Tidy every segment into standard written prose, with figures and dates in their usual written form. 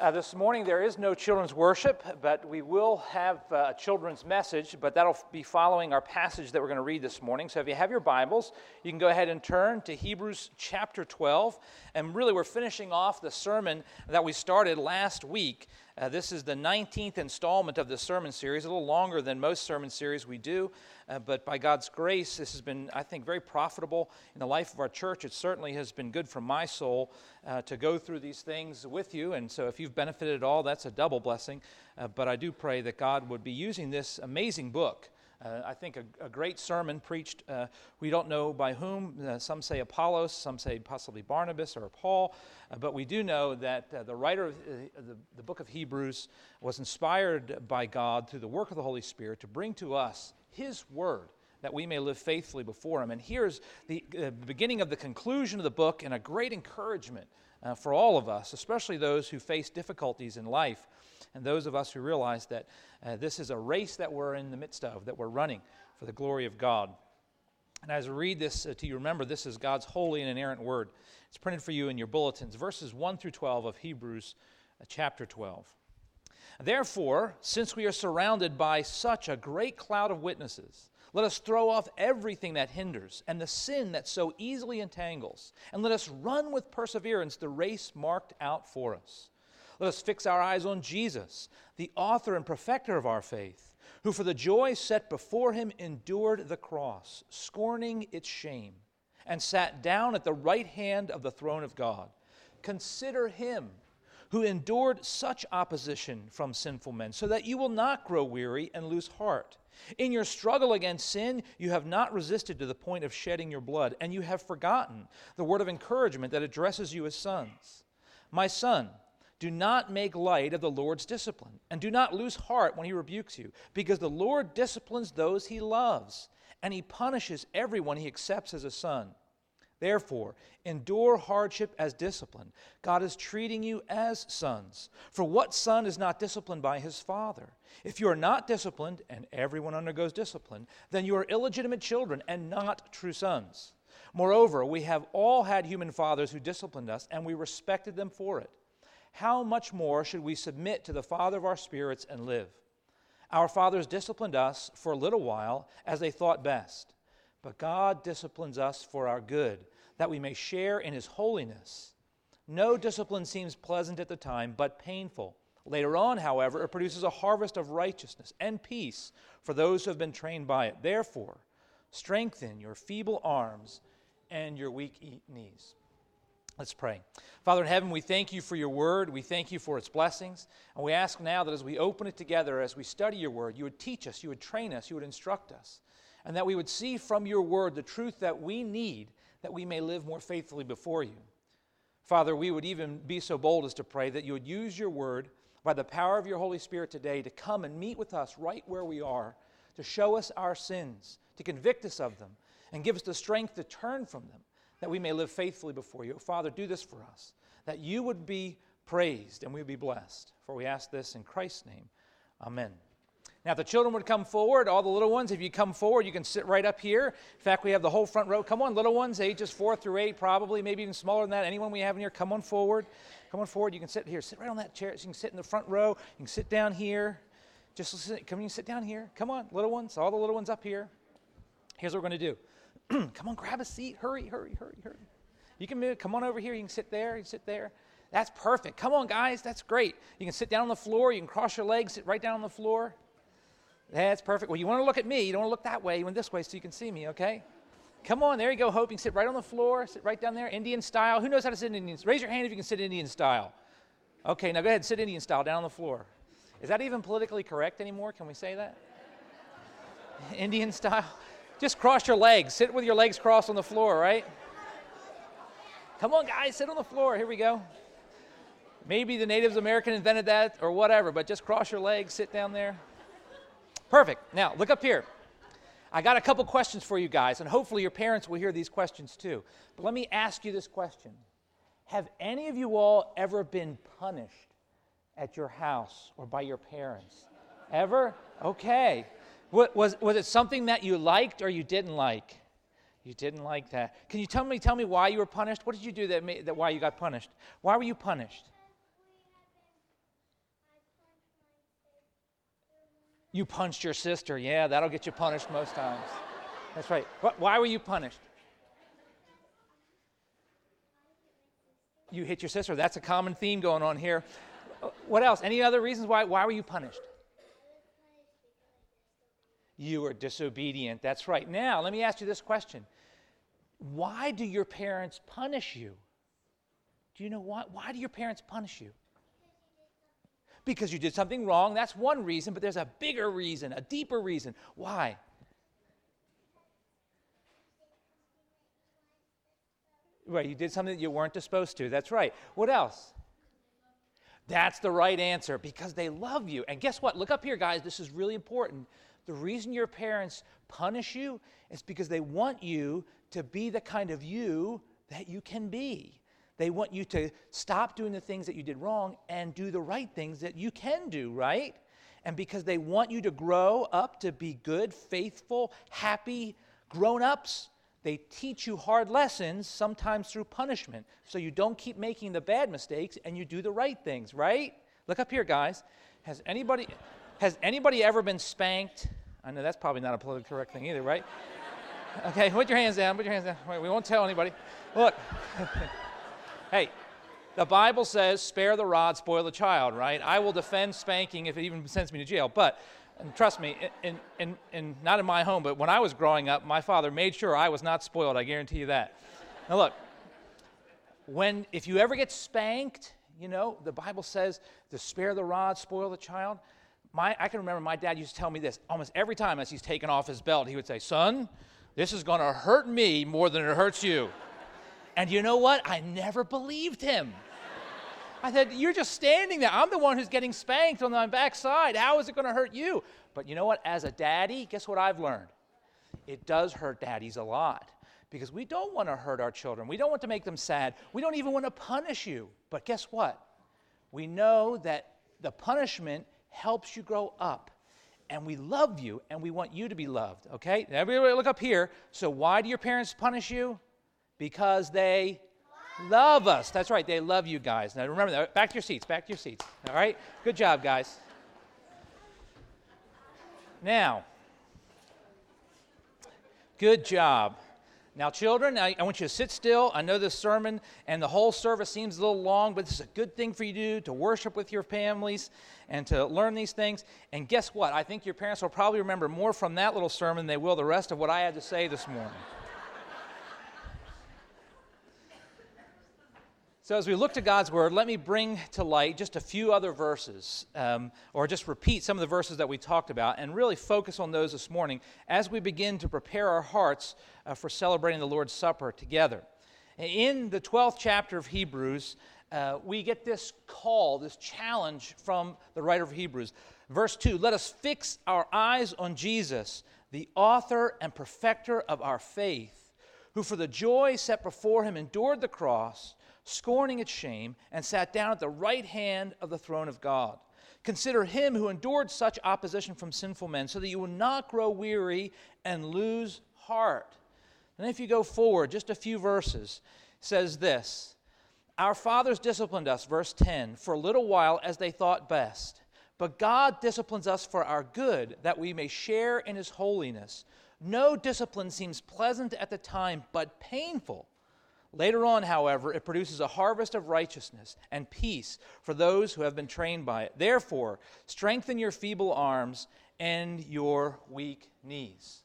This morning there is no children's worship, but we will have a children's message, but that'll be following our passage that we're going to read this morning. So if you have your Bibles, you can go ahead and turn to Hebrews chapter 12. And really we're finishing off the sermon that we started last week. This is the 19th installment of the sermon series, a little longer than most sermon series we do, but by God's grace, this has been, I think, very profitable in the life of our church. It certainly has been good for my soul to go through these things with you, and so if you've benefited at all, that's a double blessing, but I do pray that God would be using this amazing book. I think a great sermon preached, we don't know by whom, some say Apollos, some say possibly Barnabas or Paul, but we do know that the writer of the book of Hebrews was inspired by God through the work of the Holy Spirit to bring to us His Word, that we may live faithfully before Him. And here's the beginning of the conclusion of the book and a great encouragement for all of us, especially those who face difficulties in life, and those of us who realize that this is a race that we're in the midst of, that we're running for the glory of God. And as we read this to you, remember this is God's holy and inerrant word. It's printed for you in your bulletins, verses 1 through 12 of Hebrews chapter 12. Therefore, since we are surrounded by such a great cloud of witnesses, let us throw off everything that hinders and the sin that so easily entangles, and let us run with perseverance the race marked out for us. Let us fix our eyes on Jesus, the author and perfecter of our faith, who for the joy set before Him endured the cross, scorning its shame, and sat down at the right hand of the throne of God. Consider Him who endured such opposition from sinful men, so that you will not grow weary and lose heart. In your struggle against sin, you have not resisted to the point of shedding your blood, and you have forgotten the word of encouragement that addresses you as sons. My son, do not make light of the Lord's discipline, and do not lose heart when He rebukes you, because the Lord disciplines those He loves, and He punishes everyone He accepts as a son. Therefore, endure hardship as discipline. God is treating you as sons. For what son is not disciplined by his father? If you are not disciplined, and everyone undergoes discipline, then you are illegitimate children and not true sons. Moreover, we have all had human fathers who disciplined us, and we respected them for it. How much more should we submit to the Father of our spirits and live? Our fathers disciplined us for a little while as they thought best. But God disciplines us for our good, that we may share in His holiness. No discipline seems pleasant at the time, but painful. Later on, however, it produces a harvest of righteousness and peace for those who have been trained by it. Therefore, strengthen your feeble arms and your weak knees. Let's pray. Father in heaven, we thank You for Your word. We thank You for its blessings. And we ask now that as we open it together, as we study Your word, You would teach us, You would train us, You would instruct us, and that we would see from Your word the truth that we need, that we may live more faithfully before You. Father, we would even be so bold as to pray that You would use Your word by the power of Your Holy Spirit today to come and meet with us right where we are, to show us our sins, to convict us of them, and give us the strength to turn from them, that we may live faithfully before You. Father, do this for us, that You would be praised and we would be blessed. For we ask this in Christ's name. Amen. Now, if the children would come forward, all the little ones, if you come forward, you can sit right up here. In fact, we have the whole front row. Come on, little ones, ages 4 through 8, probably, maybe even smaller than that. Anyone we have in here, come on forward. Come on forward. You can sit here. Sit right on that chair. So you can sit in the front row. You can sit down here. Just listen. Come on, sit down here. Come on, little ones, all the little ones up here. Here's what we're going to do. Come on, grab a seat. Hurry. You can move. Come on over here. You can sit there. You can sit there. That's perfect. Come on, guys. That's great. You can sit down on the floor. You can cross your legs. Sit right down on the floor. That's perfect. Well, you want to look at me. You don't want to look that way. You want this way so you can see me, okay? Come on. There you go, Hope. You can sit right on the floor. Sit right down there. Indian style. Who knows how to sit in Indian? Raise your hand if you can sit Indian style. Okay, now go ahead and sit Indian style down on the floor. Is that even politically correct anymore? Can we say that? Indian style? Just cross your legs. Sit with your legs crossed on the floor, right? Come on, guys. Sit on the floor. Here we go. Maybe the Native American invented that or whatever, but just cross your legs. Sit down there. Perfect. Now, look up here. I got a couple questions for you guys, and hopefully your parents will hear these questions too. But let me ask you this question. Have any of you all ever been punished at your house or by your parents? Ever? Okay. Was it something that you liked or you didn't like? You didn't like that. Can you tell me why you were punished? What did you do that why you got punished? Why were you punished? You punched your sister. Yeah, that'll get you punished most times. That's right. Why were you punished? You hit your sister. That's a common theme going on here. What else? Any other reasons why were you punished? You were disobedient. That's right. Now, let me ask you this question. Why do your parents punish you? Do you know why? Why do your parents punish you? Because you did something wrong. That's one reason, but there's a bigger reason, a deeper reason. Why? Right, you did something that you weren't supposed to. That's right. What else? That's the right answer, because they love you. And guess what? Look up here, guys. This is really important. The reason your parents punish you is because they want you to be the kind of you that you can be. They want you to stop doing the things that you did wrong and do the right things that you can do, right? And because they want you to grow up to be good, faithful, happy grown-ups, they teach you hard lessons, sometimes through punishment, so you don't keep making the bad mistakes and you do the right things, right? Look up here, guys. Has anybody ever been spanked? I know that's probably not a politically correct thing either, right? Okay, put your hands down. Wait, we won't tell anybody. Look. Hey, the Bible says, spare the rod, spoil the child, right? I will defend spanking if it even sends me to jail. But, and trust me, not in my home, but when I was growing up, my father made sure I was not spoiled. I guarantee you that. Now look, if you ever get spanked, the Bible says to spare the rod, spoil the child. I can remember my dad used to tell me this almost every time as he's taking off his belt. He would say, son, this is going to hurt me more than it hurts you. And you know what? I never believed him. I said, you're just standing there. I'm the one who's getting spanked on my backside. How is it going to hurt you? But you know what? As a daddy, guess what I've learned? It does hurt daddies a lot, because we don't want to hurt our children. We don't want to make them sad. We don't even want to punish you. But guess what? We know that the punishment helps you grow up. And we love you, and we want you to be loved, okay? Now, everybody look up here. So why do your parents punish you? Because they love us. That's right, they love you guys. Now remember that. Back to your seats, all right? Good job, guys. Now, good job. Now, children, I want you to sit still. I know this sermon and the whole service seems a little long, but this is a good thing for you to do, to worship with your families and to learn these things. And guess what? I think your parents will probably remember more from that little sermon than they will the rest of what I had to say this morning. So as we look to God's Word, let me bring to light just a few other verses, or just repeat some of the verses that we talked about, and really focus on those this morning as we begin to prepare our hearts for celebrating the Lord's Supper together. In the 12th chapter of Hebrews, we get this call, this challenge from the writer of Hebrews. Verse 2, let us fix our eyes on Jesus, the author and perfecter of our faith, who for the joy set before him endured the cross, scorning its shame, and sat down at the right hand of the throne of God. Consider him who endured such opposition from sinful men, so that you will not grow weary and lose heart. And if you go forward just a few verses, it says this, our fathers disciplined us, verse 10, for a little while as they thought best. But God disciplines us for our good, that we may share in his holiness. No discipline seems pleasant at the time, but painful. Later on, however, it produces a harvest of righteousness and peace for those who have been trained by it. Therefore, strengthen your feeble arms and your weak knees.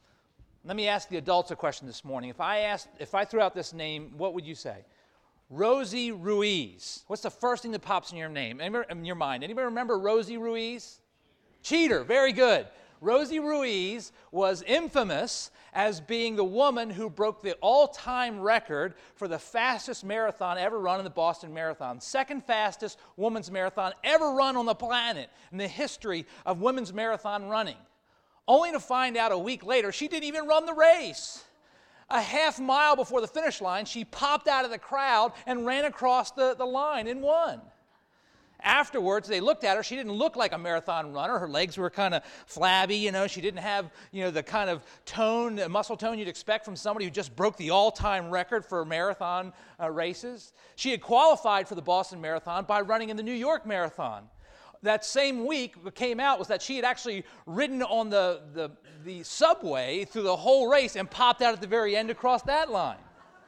Let me ask the adults a question this morning. If I threw out this name, what would you say? Rosie Ruiz. What's the first thing that pops in your name, in your mind? Anybody remember Rosie Ruiz? Cheater. Very good. Rosie Ruiz was infamous as being the woman who broke the all-time record for the fastest marathon ever run in the Boston Marathon. Second fastest women's marathon ever run on the planet in the history of women's marathon running. Only to find out a week later she didn't even run the race. A half mile before the finish line, she popped out of the crowd and ran across the line and won. Afterwards, they looked at her. She didn't look like a marathon runner. Her legs were kind of flabby, She didn't have, the kind of muscle tone you'd expect from somebody who just broke the all-time record for marathon races. She had qualified for the Boston Marathon by running in the New York Marathon. that same week what came out was that she had actually ridden on the subway through the whole race and popped out at the very end across that line.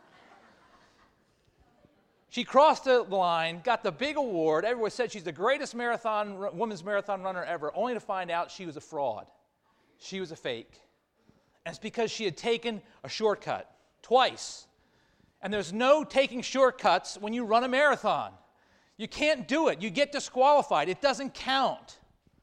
She crossed the line, got the big award. Everyone said she's the greatest women's marathon runner ever, only to find out she was a fraud. She was a fake. And it's because she had taken a shortcut twice. And there's no taking shortcuts when you run a marathon. You can't do it. You get disqualified. It doesn't count.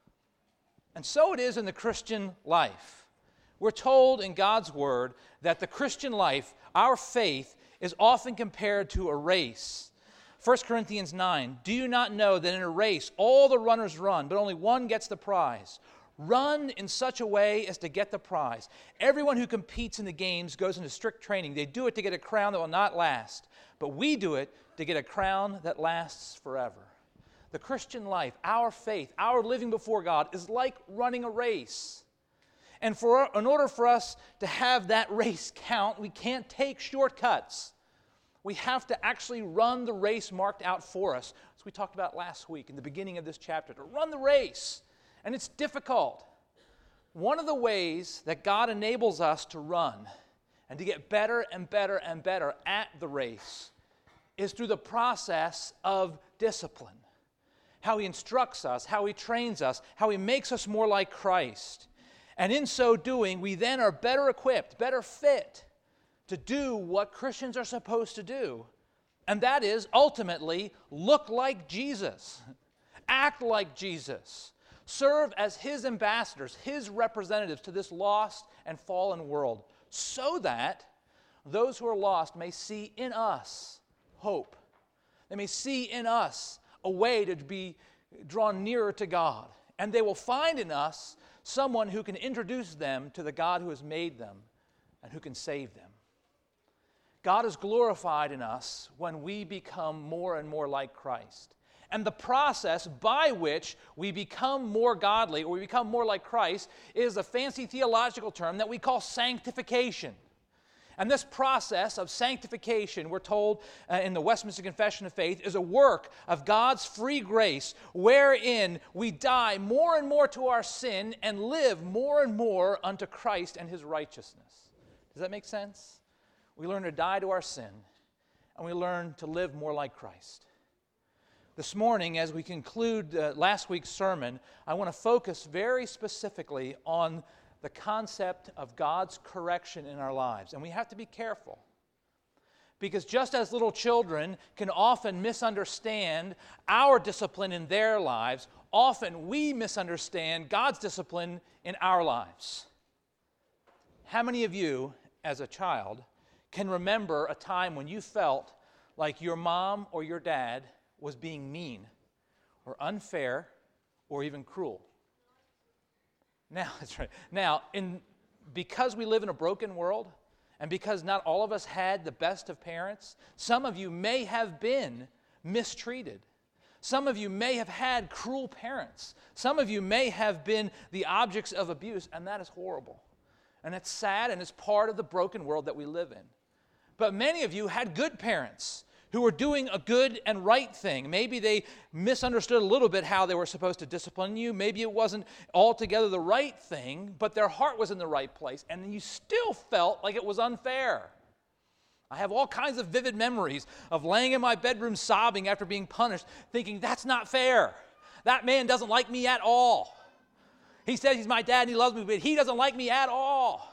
And so it is in the Christian life. We're told in God's Word that the Christian life, our faith, is often compared to a race. 1 Corinthians 9, do you not know that in a race all the runners run, but only one gets the prize? Run in such a way as to get the prize. Everyone who competes in the games goes into strict training. They do it to get a crown that will not last, but we do it to get a crown that lasts forever. The Christian life, our faith, our living before God is like running a race. And in order for us to have that race count, we can't take shortcuts. We have to actually run the race marked out for us, as we talked about last week in the beginning of this chapter, to run the race. And it's difficult. One of the ways that God enables us to run and to get better and better and better at the race is through the process of discipline. How He instructs us, how He trains us, how He makes us more like Christ. And in so doing, we then are better equipped, better fit to do what Christians are supposed to do. And that is ultimately look like Jesus, act like Jesus, serve as His ambassadors, His representatives to this lost and fallen world, so that those who are lost may see in us hope. They may see in us a way to be drawn nearer to God. And they will find in us someone who can introduce them to the God who has made them and who can save them. God is glorified in us when we become more and more like Christ. And the process by which we become more godly or we become more like Christ is a fancy theological term that we call sanctification. And this process of sanctification, we're told in the Westminster Confession of Faith, is a work of God's free grace wherein we die more and more to our sin and live more and more unto Christ and His righteousness. Does that make sense? We learn to die to our sin and we learn to live more like Christ. This morning, as we conclude last week's sermon, I want to focus very specifically on the concept of God's correction in our lives. And we have to be careful. Because just as little children can often misunderstand our discipline in their lives, often we misunderstand God's discipline in our lives. How many of you, as a child, can remember a time when you felt like your mom or your dad was being mean or unfair or even cruel? Now, that's right. Now, because we live in a broken world, and because not all of us had the best of parents, some of you may have been mistreated. Some of you may have had cruel parents. Some of you may have been the objects of abuse, and that is horrible. And it's sad, and it's part of the broken world that we live in. But many of you had good parents who were doing a good and right thing. Maybe they misunderstood a little bit how they were supposed to discipline you. Maybe it wasn't altogether the right thing, but their heart was in the right place, and you still felt like it was unfair. I have all kinds of vivid memories of laying in my bedroom sobbing after being punished, thinking, that's not fair. That man doesn't like me at all. He says he's my dad and he loves me, but he doesn't like me at all.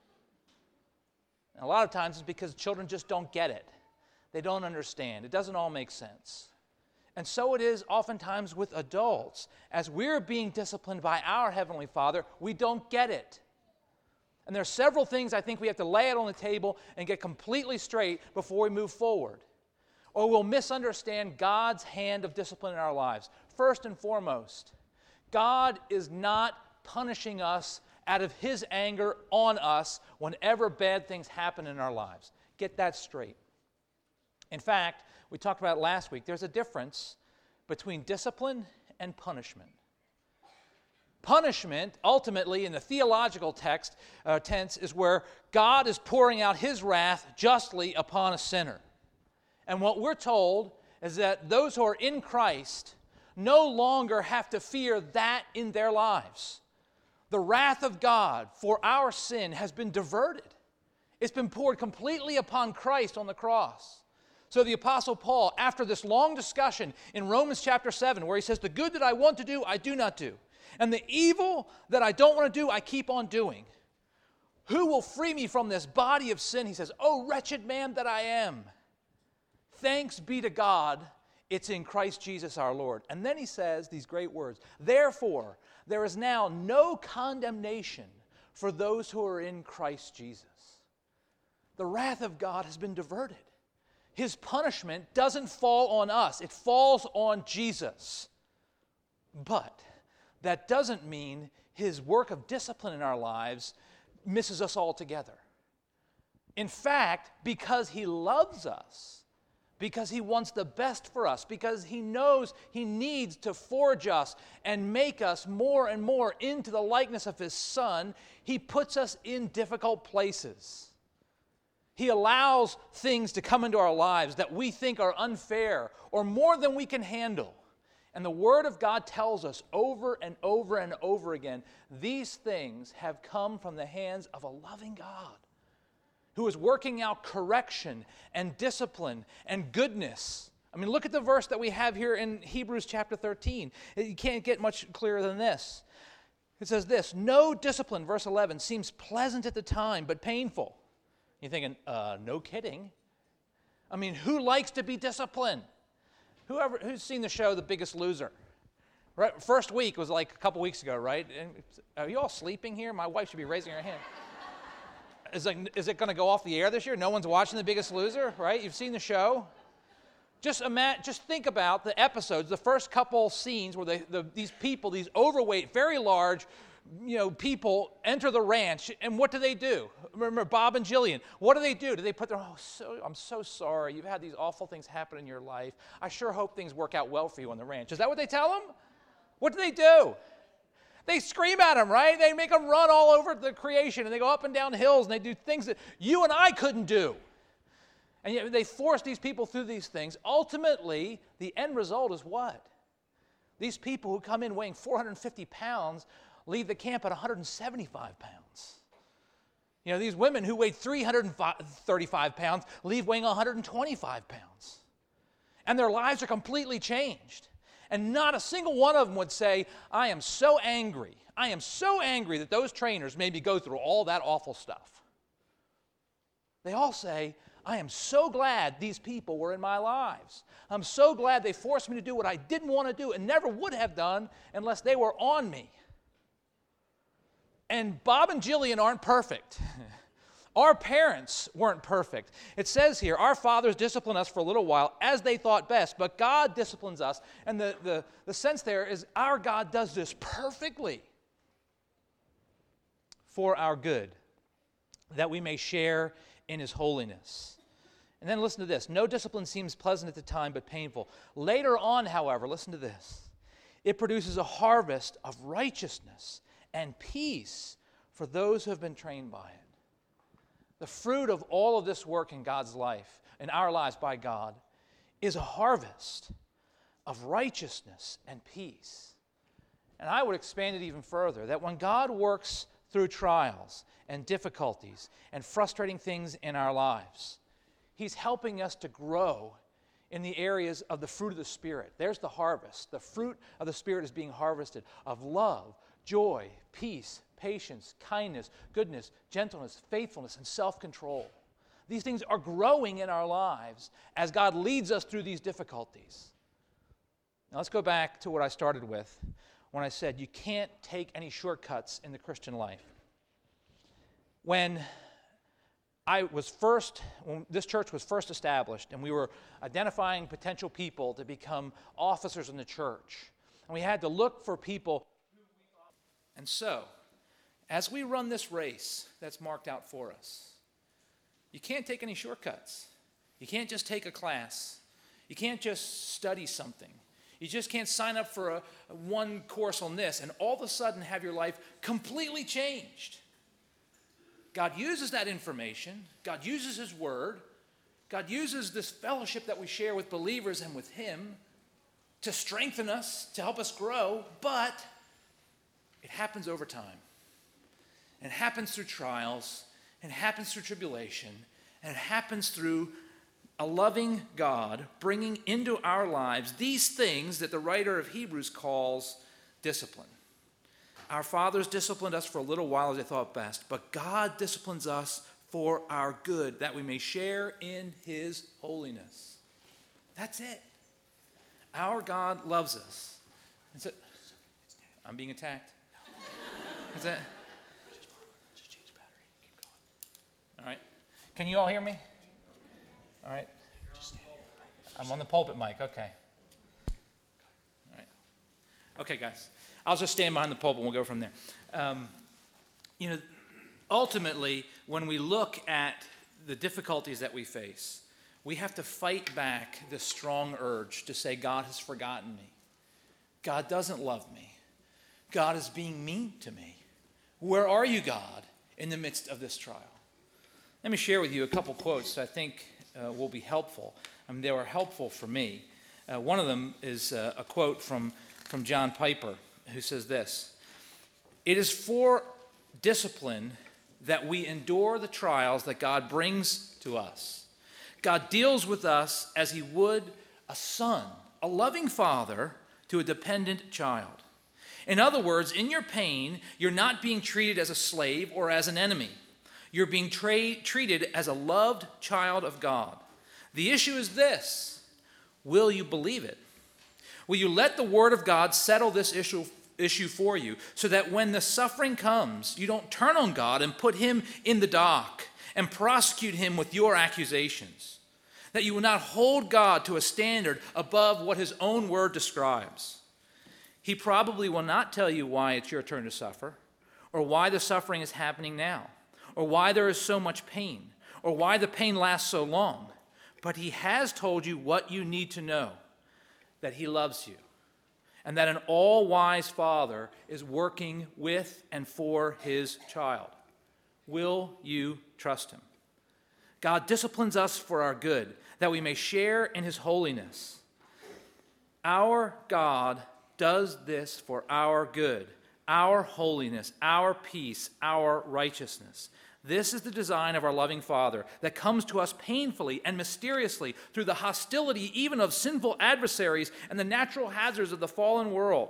And a lot of times it's because children just don't get it. They don't understand. It doesn't all make sense. And so it is oftentimes with adults. As we're being disciplined by our Heavenly Father, we don't get it. And there are several things I think we have to lay out on the table and get completely straight before we move forward. Or we'll misunderstand God's hand of discipline in our lives. First and foremost, God is not punishing us out of His anger on us whenever bad things happen in our lives. Get that straight. In fact, we talked about it last week, there's a difference between discipline and punishment. Punishment, ultimately, in the theological tense, is where God is pouring out His wrath justly upon a sinner. And what we're told is that those who are in Christ no longer have to fear that in their lives. The wrath of God for our sin has been diverted. It's been poured completely upon Christ on the cross. So the Apostle Paul, after this long discussion in Romans chapter 7, where he says, the good that I want to do, I do not do. And the evil that I don't want to do, I keep on doing. Who will free me from this body of sin? He says, oh, wretched man that I am. Thanks be to God, it's in Christ Jesus our Lord. And then he says these great words, therefore, there is now no condemnation for those who are in Christ Jesus. The wrath of God has been diverted. His punishment doesn't fall on us. It falls on Jesus. But that doesn't mean his work of discipline in our lives misses us altogether. In fact, because he loves us, because he wants the best for us, because he knows he needs to forge us and make us more and more into the likeness of his Son, he puts us in difficult places. He allows things to come into our lives that we think are unfair or more than we can handle. And the Word of God tells us over and over and over again, these things have come from the hands of a loving God who is working out correction and discipline and goodness. I mean, look at the verse that we have here in Hebrews chapter 13. You can't get much clearer than this. It says this, no discipline, verse 11, seems pleasant at the time, but painful. You're thinking, no kidding. I mean, who likes to be disciplined? Who's seen the show The Biggest Loser? Right, first week was like a couple weeks ago, right? And are you all sleeping here? My wife should be raising her hand. Is it going to go off the air this year? No one's watching The Biggest Loser, right? You've seen the show. Just think about the episodes, the first couple scenes where these people, these overweight, very large, people enter the ranch, and what do? Remember Bob and Jillian. What do? Do they put their, I'm so sorry. You've had these awful things happen in your life. I sure hope things work out well for you on the ranch. Is that what they tell them? What do? They scream at them, right? They make them run all over the creation, and they go up and down hills, and they do things that you and I couldn't do. And yet they force these people through these things. Ultimately, the end result is what? These people who come in weighing 450 pounds leave the camp at 175 pounds. These women who weighed 335 pounds leave weighing 125 pounds. And their lives are completely changed. And not a single one of them would say, I am so angry. I am so angry that those trainers made me go through all that awful stuff. They all say, I am so glad these people were in my lives. I'm so glad they forced me to do what I didn't want to do and never would have done unless they were on me. And Bob and Jillian aren't perfect. Our parents weren't perfect. It says here, our fathers disciplined us for a little while as they thought best, but God disciplines us. And the sense there is our God does this perfectly for our good, that we may share in his holiness. And then listen to this. No discipline seems pleasant at the time, but painful. Later on, however, listen to this. It produces a harvest of righteousness and peace for those who have been trained by it. The fruit of all of this work in God's life, in our lives by God, is a harvest of righteousness and peace. And I would expand it even further, that when God works through trials and difficulties and frustrating things in our lives, he's helping us to grow in the areas of the fruit of the Spirit. There's the harvest. The fruit of the Spirit is being harvested of love, joy, peace, patience, kindness, goodness, gentleness, faithfulness, and self-control. These things are growing in our lives as God leads us through these difficulties. Now let's go back to what I started with when I said you can't take any shortcuts in the Christian life. When this church was first established and we were identifying potential people to become officers in the church, and we had to look for people. And so, as we run this race that's marked out for us, you can't take any shortcuts. You can't just take a class. You can't just study something. You just can't sign up for one course on this and all of a sudden have your life completely changed. God uses that information. God uses his word. God uses this fellowship that we share with believers and with him to strengthen us, to help us grow, but it happens over time. And it happens through trials, and it happens through tribulation, and it happens through a loving God bringing into our lives these things that the writer of Hebrews calls discipline. Our fathers disciplined us for a little while as they thought best, but God disciplines us for our good, that we may share in his holiness. That's it. Our God loves us. That's it. I'm being attacked. Is that? Just change the battery. Keep going. All right. Can you all hear me? All right. I'm on the pulpit mic. Okay. All right. Okay, guys. I'll just stand behind the pulpit and we'll go from there. Ultimately, when we look at the difficulties that we face, we have to fight back this strong urge to say, God has forgotten me. God doesn't love me. God is being mean to me. Where are you, God, in the midst of this trial? Let me share with you a couple quotes that I think will be helpful. They were helpful for me. One of them is a quote from John Piper, who says this: "It is for discipline that we endure the trials that God brings to us. God deals with us as he would a son, a loving father to a dependent child. In other words, in your pain, you're not being treated as a slave or as an enemy. You're being treated as a loved child of God. The issue is this: will you believe it? Will you let the word of God settle this issue for you, so that when the suffering comes, you don't turn on God and put him in the dock and prosecute him with your accusations? That you will not hold God to a standard above what his own word describes. He probably will not tell you why it's your turn to suffer, or why the suffering is happening now, or why there is so much pain, or why the pain lasts so long. But he has told you what you need to know, that he loves you, and that an all-wise father is working with and for his child. Will you trust him? God disciplines us for our good, that we may share in his holiness. Our God does this for our good, our holiness, our peace, our righteousness. This is the design of our loving Father that comes to us painfully and mysteriously through the hostility even of sinful adversaries and the natural hazards of the fallen world.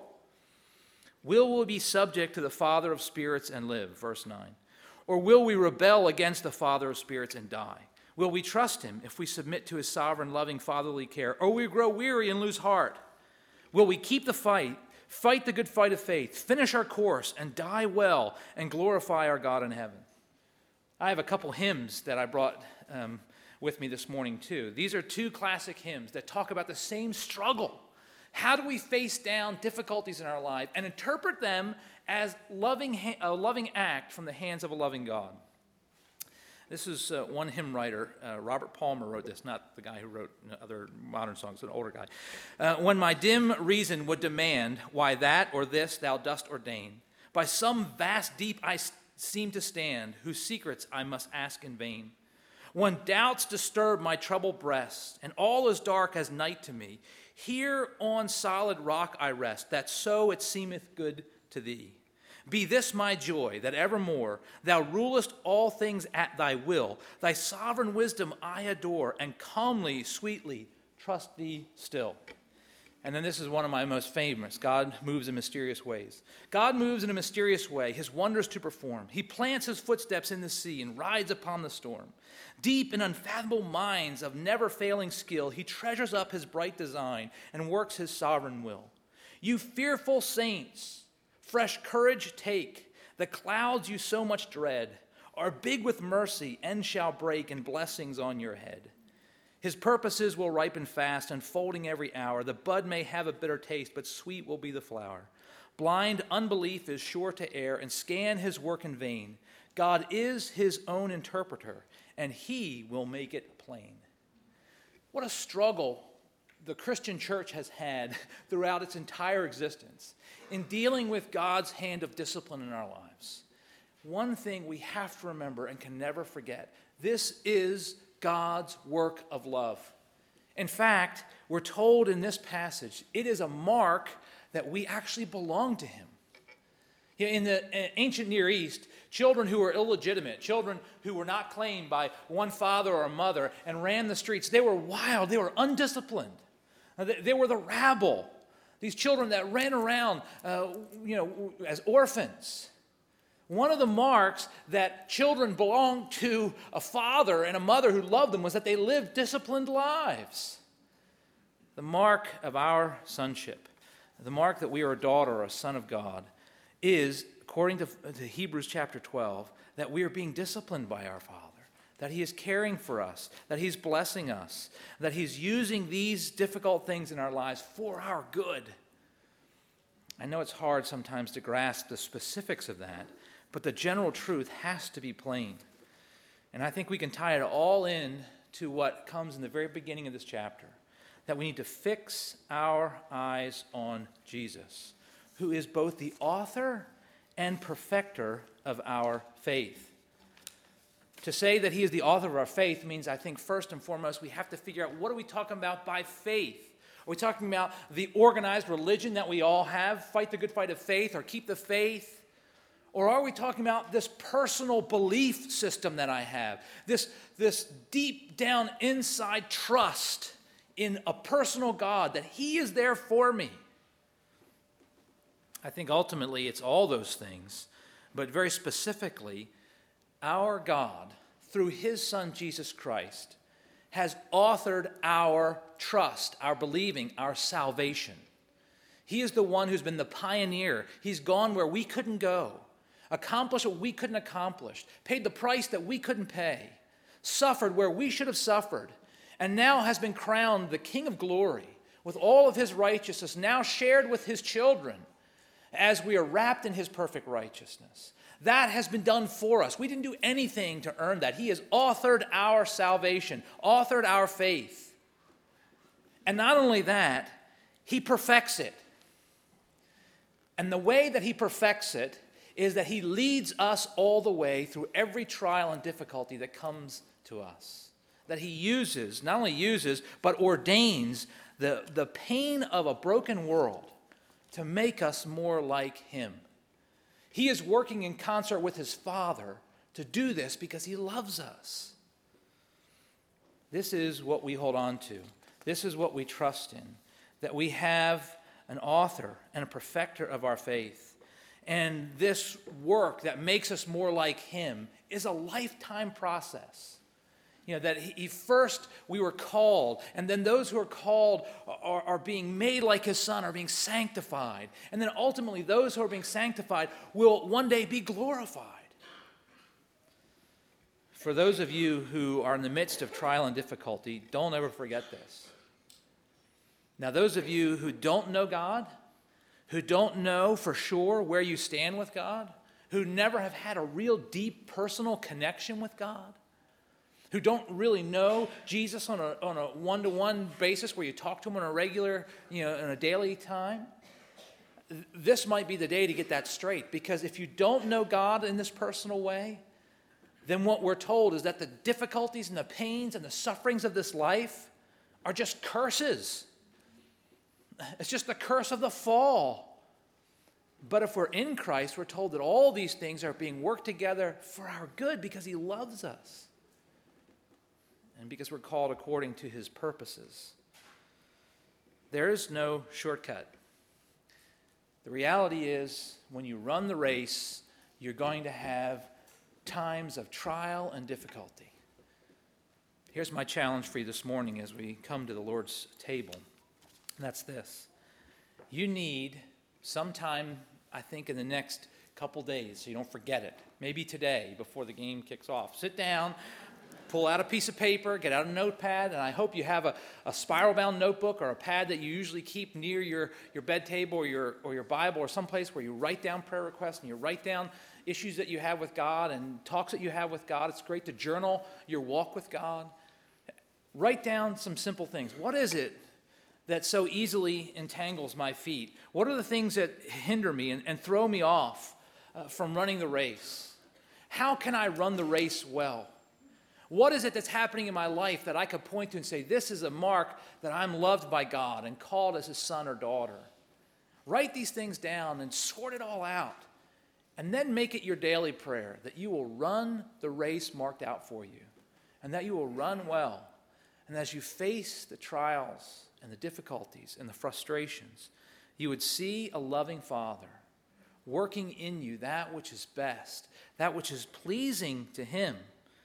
Will we be subject to the Father of spirits and live? Verse 9. Or will we rebel against the Father of spirits and die? Will we trust him if we submit to his sovereign, loving, fatherly care? Or will we grow weary and lose heart? Will we keep the fight the good fight of faith, finish our course, and die well, and glorify our God in heaven? I have a couple hymns that I brought with me this morning, too. These are two classic hymns that talk about the same struggle. How do we face down difficulties in our life and interpret them as a loving act from the hands of a loving God? This is one hymn writer, Robert Palmer, wrote this, not the guy who wrote other modern songs, an older guy. When my dim reason would demand why that or this thou dost ordain, by some vast deep I seem to stand, whose secrets I must ask in vain. When doubts disturb my troubled breast, and all is dark as night to me, here on solid rock I rest, that so it seemeth good to thee. Be this my joy, that evermore thou rulest all things at thy will. Thy sovereign wisdom I adore, and calmly, sweetly trust thee still. And then this is one of my most famous. God moves in mysterious ways. God moves in a mysterious way, his wonders to perform. He plants his footsteps in the sea and rides upon the storm. Deep in unfathomable minds of never-failing skill, he treasures up his bright design and works his sovereign will. You fearful saints, fresh courage take. The clouds you so much dread are big with mercy and shall break in blessings on your head. His purposes will ripen fast, unfolding every hour. The bud may have a bitter taste, but sweet will be the flower. Blind unbelief is sure to err and scan his work in vain. God is his own interpreter, and he will make it plain. What a struggle the Christian church has had throughout its entire existence in dealing with God's hand of discipline in our lives. One thing we have to remember and can never forget: this is God's work of love. In fact, we're told in this passage, it is a mark that we actually belong to him. In the ancient Near East, children who were illegitimate, children who were not claimed by one father or mother and ran the streets, they were wild, they were undisciplined. They were the rabble. These children that ran around, as orphans. One of the marks that children belonged to a father and a mother who loved them was that they lived disciplined lives. The mark of our sonship, the mark that we are a daughter or a son of God, is, according to Hebrews chapter 12, that we are being disciplined by our Father, that he is caring for us, that he's blessing us, that he's using these difficult things in our lives for our good. I know it's hard sometimes to grasp the specifics of that, but the general truth has to be plain. And I think we can tie it all in to what comes in the very beginning of this chapter, that we need to fix our eyes on Jesus, who is both the author and perfecter of our faith. To say that he is the author of our faith means, I think, first and foremost, we have to figure out, what are we talking about by faith? Are we talking about the organized religion that we all have, fight the good fight of faith or keep the faith? Or are we talking about this personal belief system that I have, this deep down inside trust in a personal God, that he is there for me? I think ultimately it's all those things, but very specifically, our God, through his Son Jesus Christ, has authored our trust, our believing, our salvation. He is the one who's been the pioneer. He's gone where we couldn't go, accomplished what we couldn't accomplish, paid the price that we couldn't pay, suffered where we should have suffered, and now has been crowned the King of glory with all of his righteousness, now shared with his children as we are wrapped in his perfect righteousness. That has been done for us. We didn't do anything to earn that. He has authored our salvation, authored our faith. And not only that, he perfects it. And the way that he perfects it is that he leads us all the way through every trial and difficulty that comes to us. That he uses, not only uses, but ordains the pain of a broken world to make us more like him. He is working in concert with his Father to do this because he loves us. This is what we hold on to. This is what we trust in, that we have an author and a perfecter of our faith. And this work that makes us more like him is a lifetime process. That we were called, and then those who are called are being made like his Son, are being sanctified. And then ultimately those who are being sanctified will one day be glorified. For those of you who are in the midst of trial and difficulty, don't ever forget this. Now, those of you who don't know God, who don't know for sure where you stand with God, who never have had a real deep personal connection with God, who don't really know Jesus on a one-to-one basis where you talk to him on a regular, in a daily time, this might be the day to get that straight. Because if you don't know God in this personal way, then what we're told is that the difficulties and the pains and the sufferings of this life are just curses. It's just the curse of the fall. But if we're in Christ, we're told that all these things are being worked together for our good because he loves us. And because we're called according to his purposes. There is no shortcut. The reality is, when you run the race, you're going to have times of trial and difficulty. Here's my challenge for you this morning as we come to the Lord's table. And that's this. You need sometime, I think, in the next couple days, so you don't forget it. Maybe today, before the game kicks off. Sit down, pull out a piece of paper, get out a notepad, and I hope you have a spiral-bound notebook or a pad that you usually keep near your bed table or your Bible or someplace where you write down prayer requests and you write down issues that you have with God and talks that you have with God. It's great to journal your walk with God. Write down some simple things. What is it that so easily entangles my feet? What are the things that hinder me and throw me off from running the race? How can I run the race well? What is it that's happening in my life that I could point to and say, this is a mark that I'm loved by God and called as his son or daughter? Write these things down and sort it all out. And then make it your daily prayer that you will run the race marked out for you and that you will run well. And as you face the trials and the difficulties and the frustrations, you would see a loving Father working in you that which is best, that which is pleasing to him,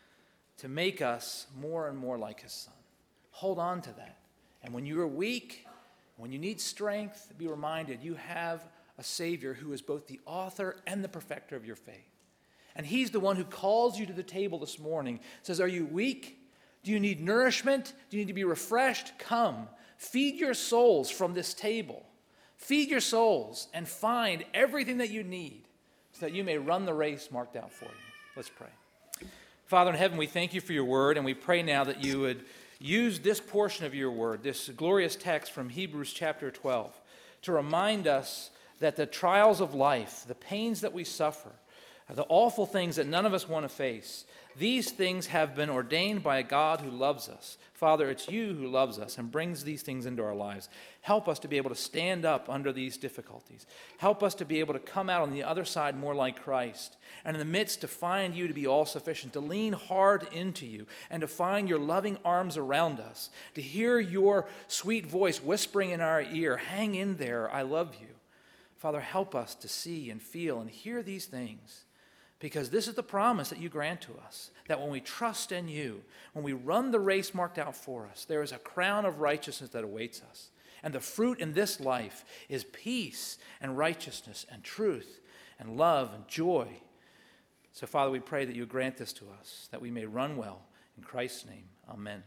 to make us more and more like his Son. Hold on to that. And when you are weak, when you need strength, be reminded you have a Savior who is both the author and the perfecter of your faith. And he's the one who calls you to the table this morning, says, are you weak? Do you need nourishment? Do you need to be refreshed? Come, feed your souls from this table. Feed your souls and find everything that you need so that you may run the race marked out for you. Let's pray. Father in heaven, we thank you for your word, and we pray now that you would use this portion of your word, this glorious text from Hebrews chapter 12, to remind us that the trials of life, the pains that we suffer, the awful things that none of us want to face, these things have been ordained by a God who loves us. Father, it's you who loves us and brings these things into our lives. Help us to be able to stand up under these difficulties. Help us to be able to come out on the other side more like Christ. And in the midst to find you to be all-sufficient, to lean hard into you, and to find your loving arms around us, to hear your sweet voice whispering in our ear, hang in there, I love you. Father, help us to see and feel and hear these things, because this is the promise that you grant to us, that when we trust in you, when we run the race marked out for us, there is a crown of righteousness that awaits us. And the fruit in this life is peace and righteousness and truth and love and joy. So, Father, we pray that you grant this to us, that we may run well. In Christ's name, amen.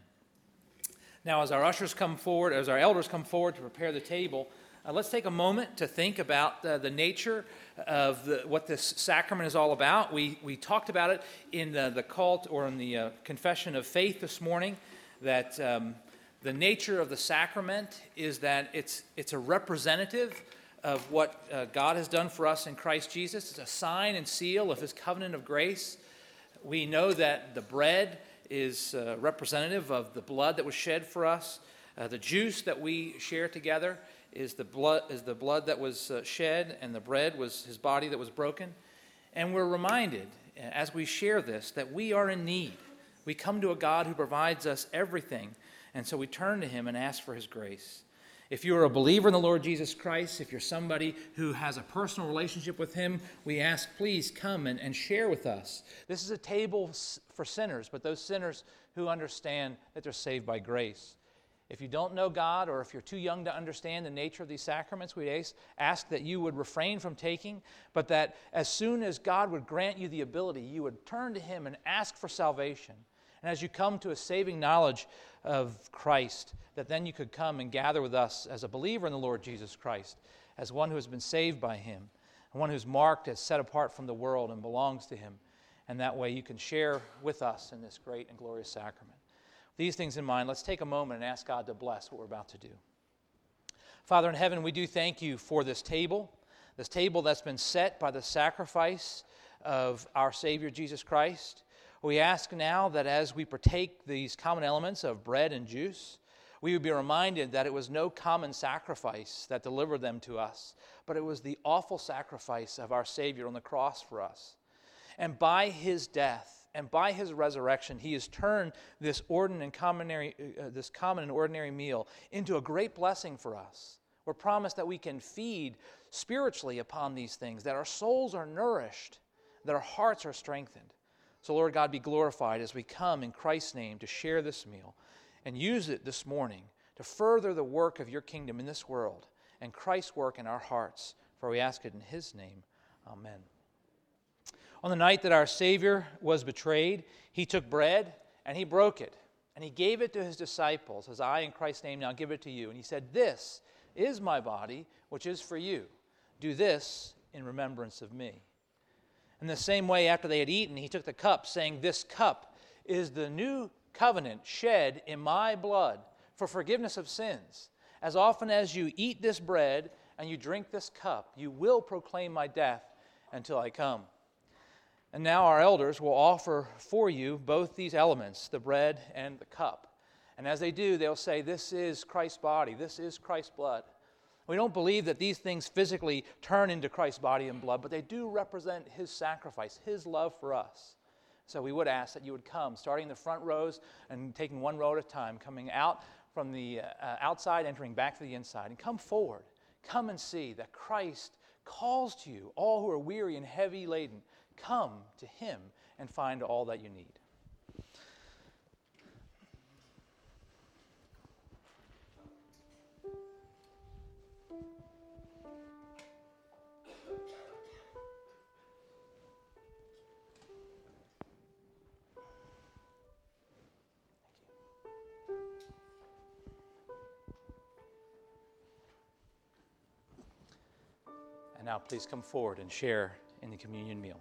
Now, as our ushers come forward, as our elders come forward to prepare the table, let's take a moment to think about the nature of what this sacrament is all about. We talked about it in the call or in the confession of faith this morning, that the nature of the sacrament is that it's a representative of what God has done for us in Christ Jesus. It's a sign and seal of his covenant of grace. We know that the bread is representative of the blood that was shed for us. The juice that we share together is the blood that was shed, and the bread was his body that was broken. And we're reminded, as we share this, that we are in need. We come to a God who provides us everything, and so we turn to him and ask for his grace. If you're a believer in the Lord Jesus Christ, if you're somebody who has a personal relationship with him, we ask, please come and share with us. This is a table for sinners, but those sinners who understand that they're saved by grace. If you don't know God, or if you're too young to understand the nature of these sacraments, we ask that you would refrain from taking, but that as soon as God would grant you the ability, you would turn to him and ask for salvation. And as you come to a saving knowledge of Christ, that then you could come and gather with us as a believer in the Lord Jesus Christ, as one who has been saved by him, and one who's marked as set apart from the world and belongs to him. And that way you can share with us in this great and glorious sacrament. These things in mind, let's take a moment and ask God to bless what we're about to do. Father in heaven, we do thank you for this table that's been set by the sacrifice of our Savior Jesus Christ. We ask now that as we partake these common elements of bread and juice, we would be reminded that it was no common sacrifice that delivered them to us, but it was the awful sacrifice of our Savior on the cross for us. And by his death, and by his resurrection, he has turned this common and ordinary meal into a great blessing for us. We're promised that we can feed spiritually upon these things, that our souls are nourished, that our hearts are strengthened. So, Lord God, be glorified as we come in Christ's name to share this meal and use it this morning to further the work of your kingdom in this world and Christ's work in our hearts. For we ask it in his name. Amen. On the night that our Savior was betrayed, he took bread and he broke it. And he gave it to his disciples, as I in Christ's name now give it to you. And he said, this is my body, which is for you. Do this in remembrance of me. In the same way, after they had eaten, he took the cup, saying, this cup is the new covenant shed in my blood for forgiveness of sins. As often as you eat this bread and you drink this cup, you will proclaim my death until I come. And now our elders will offer for you both these elements, the bread and the cup. And as they do, they'll say, this is Christ's body, this is Christ's blood. We don't believe that these things physically turn into Christ's body and blood, but they do represent his sacrifice, his love for us. So we would ask that you would come, starting in the front rows and taking one row at a time, coming out from the outside, entering back to the inside, and come forward. Come and see that Christ calls to you, all who are weary and heavy laden. Come to him and find all that you need. And now please come forward and share in the communion meal.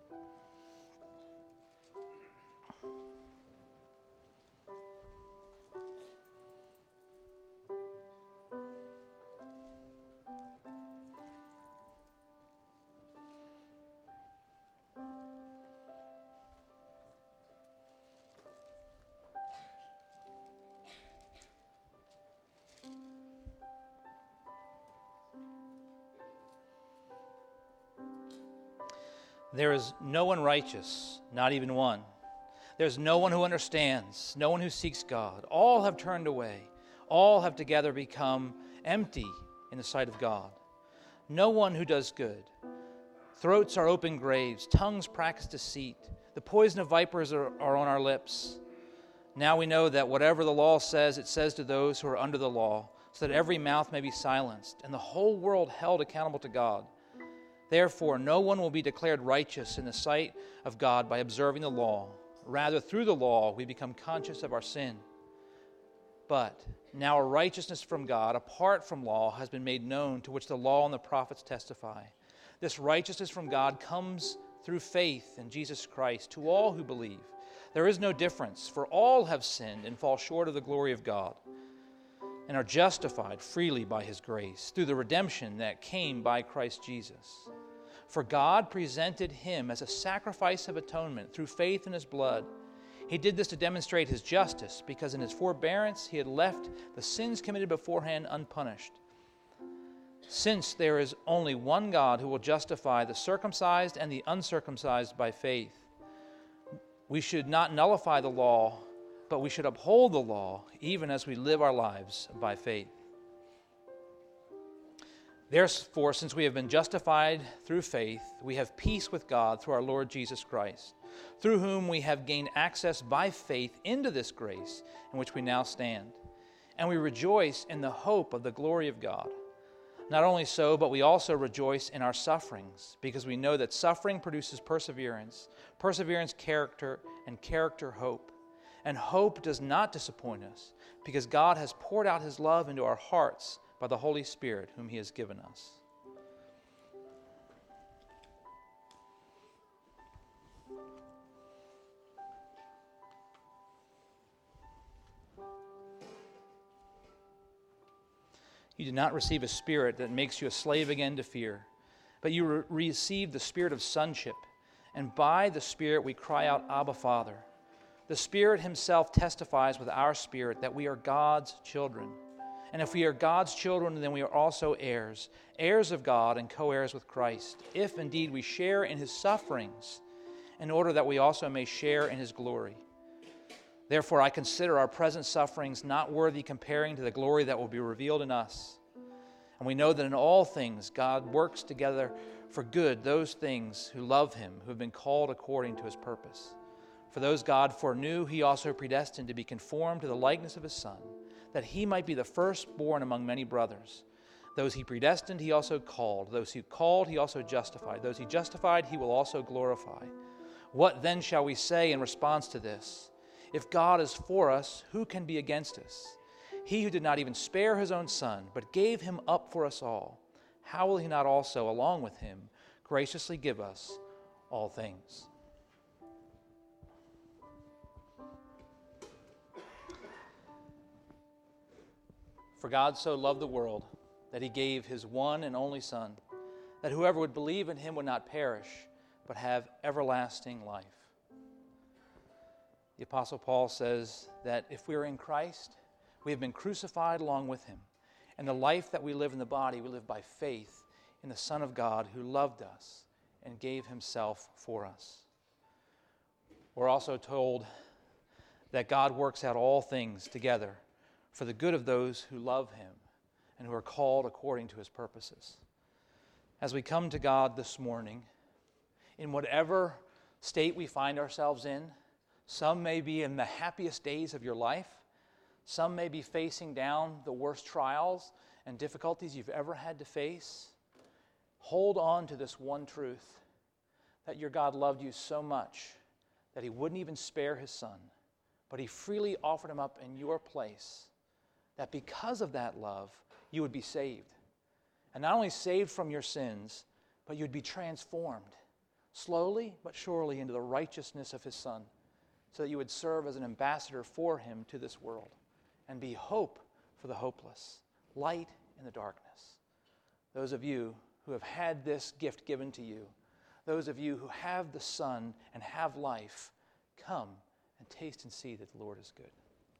There is no one righteous, not even one. There's no one who understands, no one who seeks God. All have turned away. All have together become empty in the sight of God. No one who does good. Throats are open graves, tongues practice deceit. The poison of vipers are on our lips. Now we know that whatever the law says, it says to those who are under the law, so that every mouth may be silenced, and the whole world held accountable to God. Therefore, no one will be declared righteous in the sight of God by observing the law. Rather, through the law, we become conscious of our sin. But now a righteousness from God, apart from law, has been made known, to which the law and the prophets testify. This righteousness from God comes through faith in Jesus Christ to all who believe. There is no difference, for all have sinned and fall short of the glory of God, and are justified freely by his grace, through the redemption that came by Christ Jesus. For God presented him as a sacrifice of atonement through faith in his blood. He did this to demonstrate his justice, because in his forbearance he had left the sins committed beforehand unpunished. Since there is only one God who will justify the circumcised and the uncircumcised by faith, we should not nullify the law, but we should uphold the law, even as we live our lives by faith. Therefore, since we have been justified through faith, we have peace with God through our Lord Jesus Christ, through whom we have gained access by faith into this grace in which we now stand. And we rejoice in the hope of the glory of God. Not only so, but we also rejoice in our sufferings, because we know that suffering produces perseverance, perseverance character, and character hope. And hope does not disappoint us, because God has poured out his love into our hearts by the Holy Spirit whom he has given us. You did not receive a spirit that makes you a slave again to fear, but you received the spirit of sonship, and by the Spirit we cry out, Abba, Father. The Spirit himself testifies with our spirit that we are God's children. And if we are God's children, then we are also heirs, heirs of God and co-heirs with Christ, if indeed we share in his sufferings, in order that we also may share in his glory. Therefore, I consider our present sufferings not worthy comparing to the glory that will be revealed in us. And we know that in all things God works together for good those things who love him, who have been called according to his purpose. For those God foreknew, he also predestined to be conformed to the likeness of his Son, that he might be the firstborn among many brothers. Those he predestined, he also called. Those he called, he also justified. Those he justified, he will also glorify. What then shall we say in response to this? If God is for us, who can be against us? He who did not even spare his own Son, but gave him up for us all, how will he not also, along with him, graciously give us all things? For God so loved the world that he gave his one and only Son, that whoever would believe in him would not perish, but have everlasting life. The Apostle Paul says that if we are in Christ, we have been crucified along with him. And the life that we live in the body, we live by faith in the Son of God who loved us and gave himself for us. We're also told that God works out all things together for the good of those who love him and who are called according to his purposes. As we come to God this morning, in whatever state we find ourselves in, some may be in the happiest days of your life, some may be facing down the worst trials and difficulties you've ever had to face. Hold on to this one truth, that your God loved you so much that he wouldn't even spare his Son, but he freely offered him up in your place, that because of that love, you would be saved. And not only saved from your sins, but you'd be transformed, slowly but surely, into the righteousness of his Son, so that you would serve as an ambassador for him to this world and be hope for the hopeless, light in the darkness. Those of you who have had this gift given to you, those of you who have the Son and have life, come and taste and see that the Lord is good.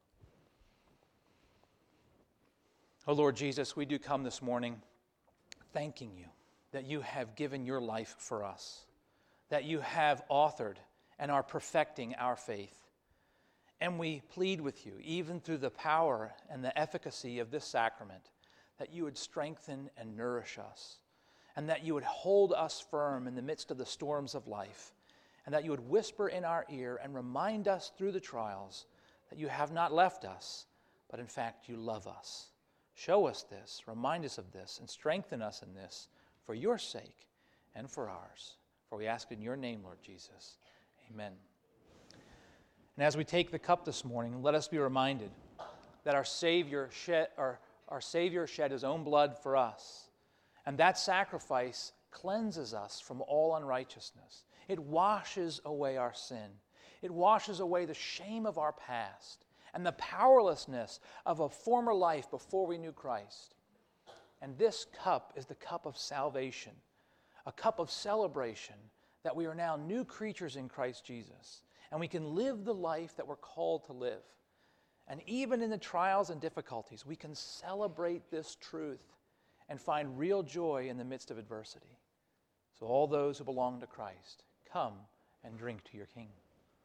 Oh Lord Jesus, we do come this morning thanking you that you have given your life for us, that you have authored and are perfecting our faith. And we plead with you, even through the power and the efficacy of this sacrament, that you would strengthen and nourish us, and that you would hold us firm in the midst of the storms of life, and that you would whisper in our ear and remind us through the trials that you have not left us, but in fact you love us. Show us this, remind us of this, and strengthen us in this for your sake and for ours. For we ask in your name, Lord Jesus. Amen. And as we take the cup this morning, let us be reminded that our Savior shed his own blood for us. And that sacrifice cleanses us from all unrighteousness. It washes away our sin. It washes away the shame of our past and the powerlessness of a former life before we knew Christ. And this cup is the cup of salvation, a cup of celebration that we are now new creatures in Christ Jesus, and we can live the life that we're called to live. And even in the trials and difficulties, we can celebrate this truth and find real joy in the midst of adversity. So all those who belong to Christ, come and drink to your King.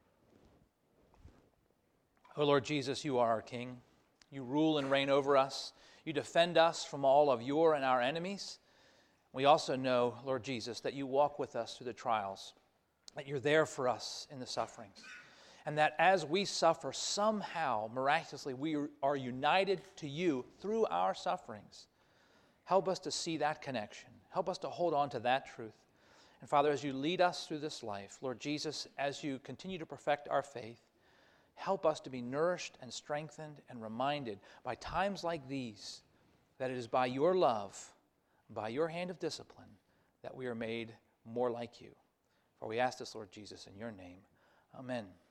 O Lord Jesus, you are our King. You rule and reign over us. You defend us from all of your and our enemies. We also know, Lord Jesus, that you walk with us through the trials, that you're there for us in the sufferings, and that as we suffer, somehow, miraculously, we are united to you through our sufferings. Help us to see that connection. Help us to hold on to that truth. And Father, as you lead us through this life, Lord Jesus, as you continue to perfect our faith, help us to be nourished and strengthened and reminded by times like these that it is by your love, by your hand of discipline, that we are made more like you. For we ask this, Lord Jesus, in your name. Amen.